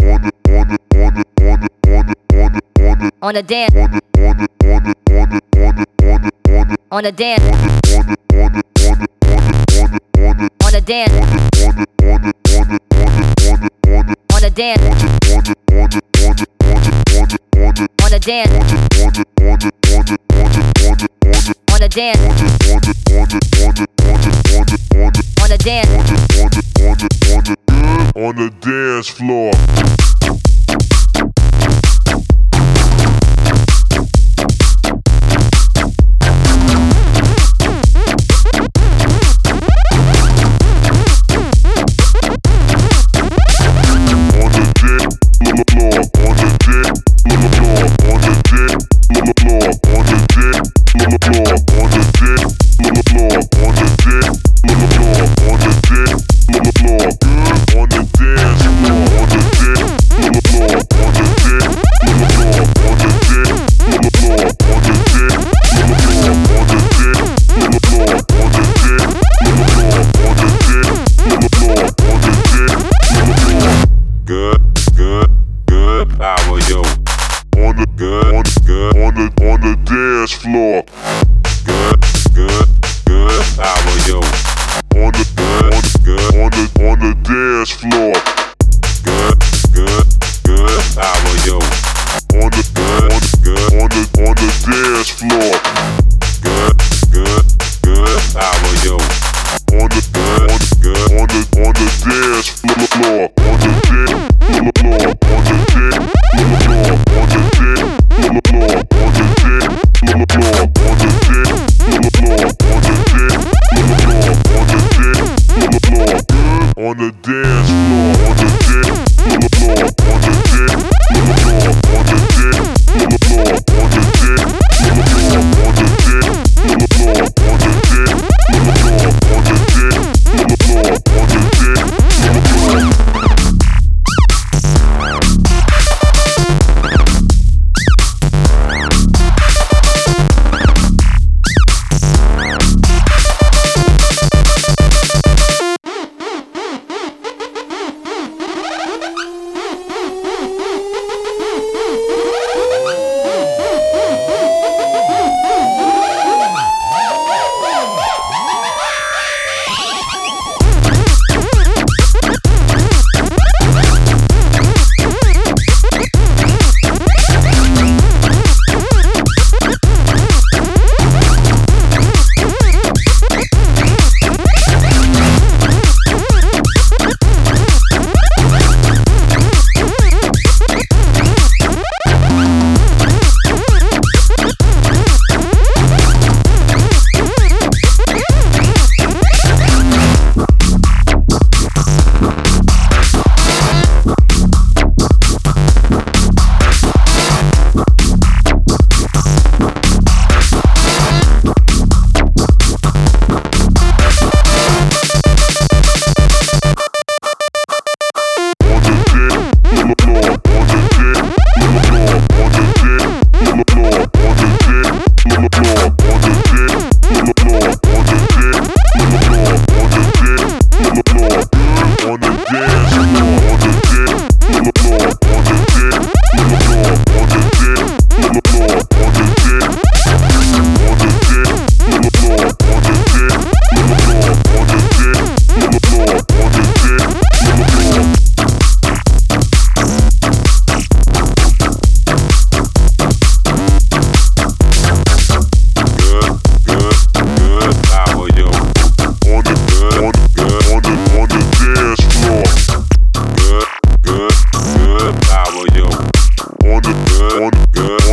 on the dance, on the dance, on the dance, on the dance, on the dance, on the dance, on the dance, on the dance floor. Good power, yo. On the dance floor. Good power, yo. On the dance floor. Good power, yo. On the dance floor. Good power, yo. On the dance floor. On the dance floor, on the good.